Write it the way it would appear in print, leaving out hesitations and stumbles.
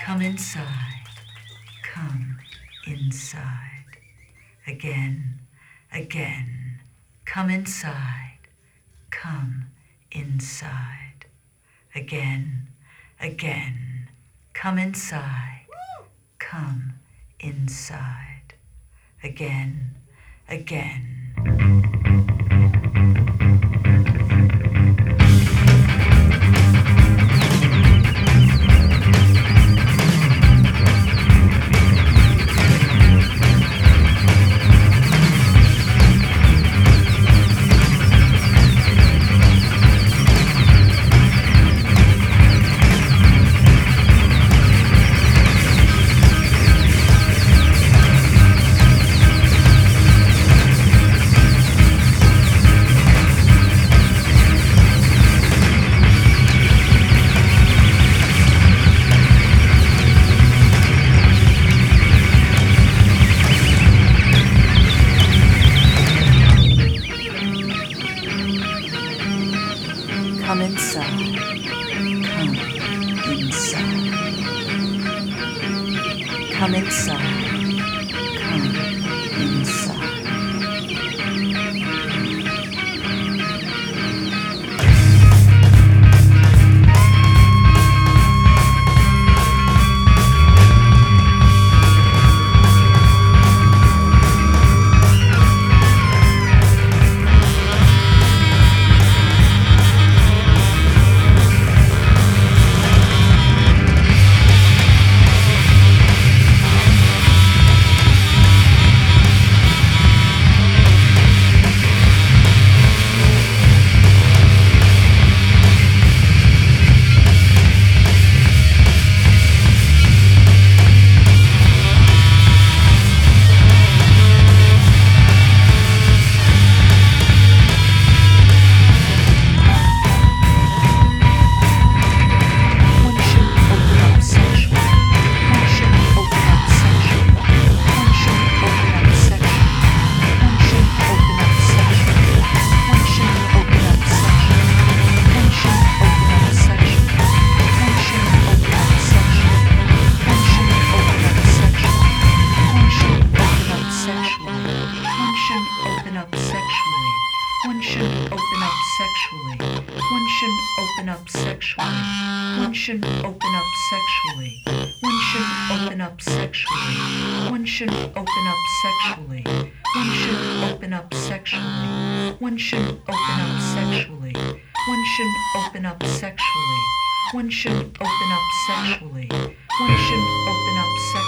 Come inside, come inside. Again, again, come inside, come inside. Again, again, come inside, come inside. Again, again. Come inside, come inside. Come inside, come inside. One shouldn't open up sexually. One shouldn't open up sexually. One shouldn't open up sexually. One shouldn't open up sexually. One shouldn't open up sexually. One shouldn't open up sexually. One shouldn't open up sexually. One shouldn't open up sexually. One shouldn't open up sexually. One shouldn't open up sexually.